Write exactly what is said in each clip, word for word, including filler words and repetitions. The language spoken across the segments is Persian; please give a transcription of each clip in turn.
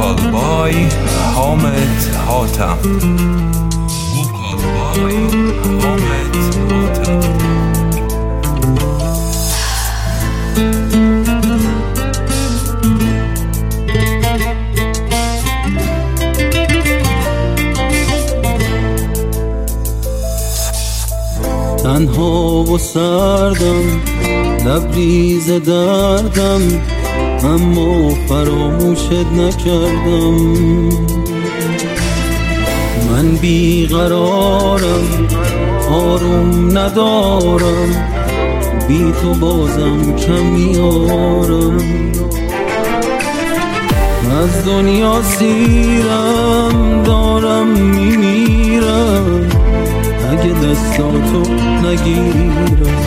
Vocal by Ahmed Hatem. Vocal by Ahmed Hatem. تنها و سردم، لبریز دردم، اما فراموشت نکردم. من بیقرارم، آروم ندارم، بی تو بازم کم میارم. از دنیا سیرم، دارم میمیرم اگه دستاتو نگیرم.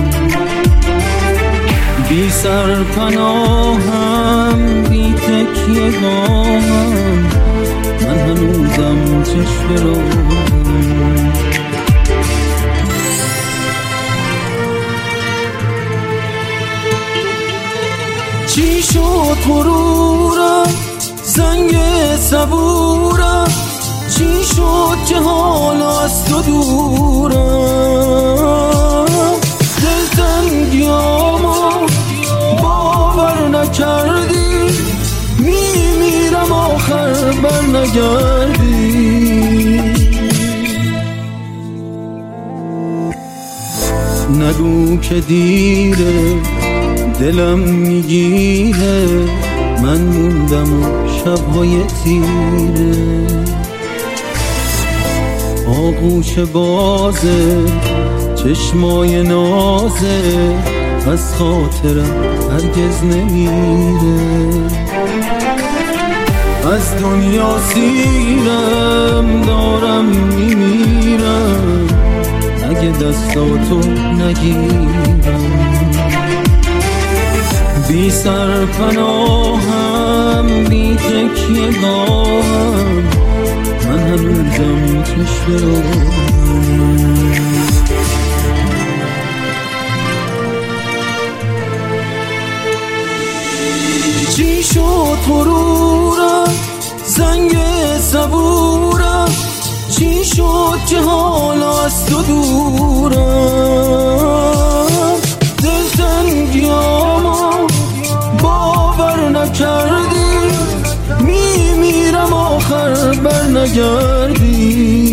بی سرپناهم، بی تکیه گاهم، من هنوزم چشم راهم. چی شد غرورم، زنگ صبورم، چی شد که حالا از تو دورم. دلتنگیامو باور نکردی، میمیرم آخر بر نگردی. نگو که دیره، دلم میگیره، من موندم و شبهای تیره. آغوش بازه، چشمای نازه، از خاطرم هرگز نمیره. از دنیا سیرم، دارم میمیرم اگه دستاتو نگیرم. بی سرپناهم، بی تکیه گاهم، من هنوزم چشم راهم. چی شد غرورم، زنگ صبورم، چی شد که حالا از تو دورم. دلتنگیامو باور نکردی، میمیرم آخر بر نگردی.